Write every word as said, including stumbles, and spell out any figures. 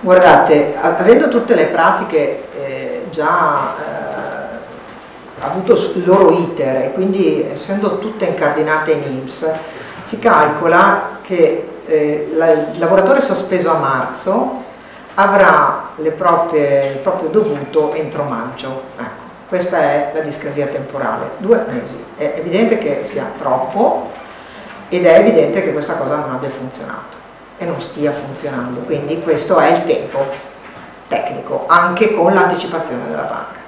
Guardate, avendo tutte le pratiche eh, già eh, avuto il loro iter e quindi essendo tutte incardinate in I N P S, si calcola che eh, la, il lavoratore sospeso a marzo avrà le proprie, il proprio dovuto entro maggio. Ecco, questa è la discrasia temporale, due mesi. È evidente che sia troppo ed è evidente che questa cosa non abbia funzionato e non stia funzionando, quindi questo è il tempo tecnico, anche con l'anticipazione della banca.